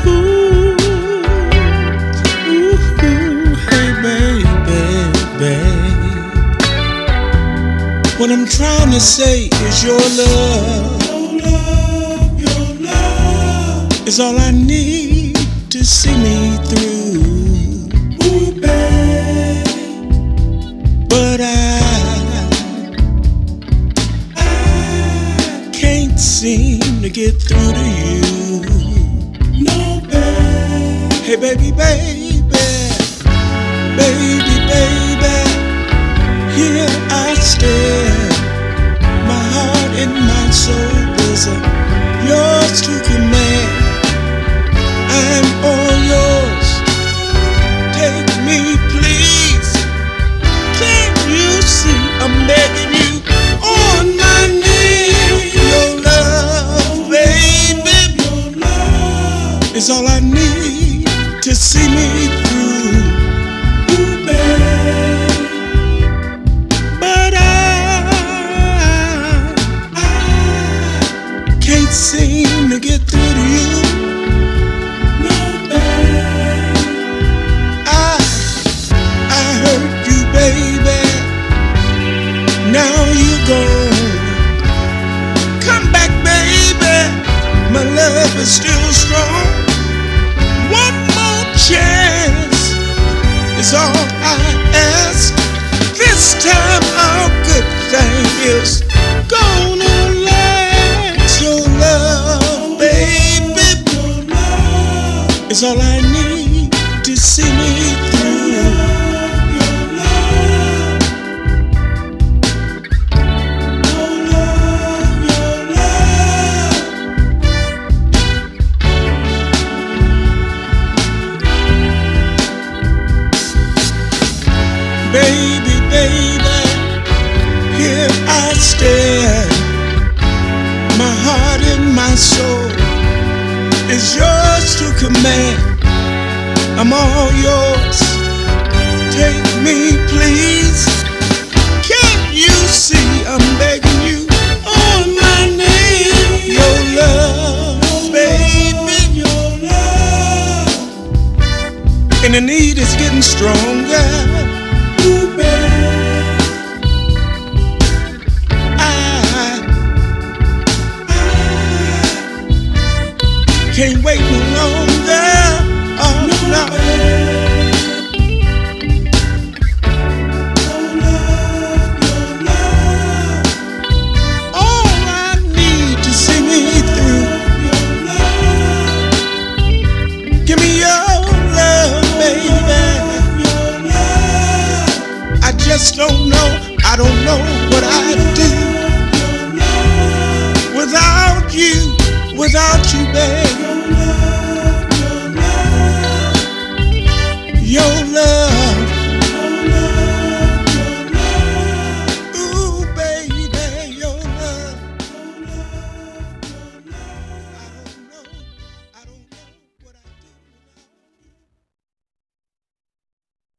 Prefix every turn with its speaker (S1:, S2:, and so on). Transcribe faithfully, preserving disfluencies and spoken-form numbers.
S1: Ooh, ooh, hey baby, babe. What I'm trying to say is your love, your love, your love is all I need to see me through. Ooh, babe. But I, I can't seem to get through to you. No, babe. Hey, baby, baby, baby, baby. Here I stand. My heart and my soul is yours to command. I'm all yours. Take me, please. Can't you see I'm begging you on my knees? Your love, baby, your love is all I need to see me through. Ooh, babe. But I, I can't seem to get through to you. No, babe. I, I hurt you, baby. Now you gone. Come back, baby. My love is still strong. One more chance is all I ask. This time our good thing is gonna last. Your love, baby, your love is all I need to see me through. Your love, your love, your love. Baby, baby, here I stand. My heart and my soul is yours to command. I'm all yours. Take me, please. Can't you see I'm begging you on my knees? Your love, baby, your love, and the need is getting stronger. Ooh, babe. I, I can't wait no longer. Oh, no, no. Your love, your love, all I need to see me through. Your love, give me your love, baby. I just don't know, I don't know what I'd do without you, without you, babe.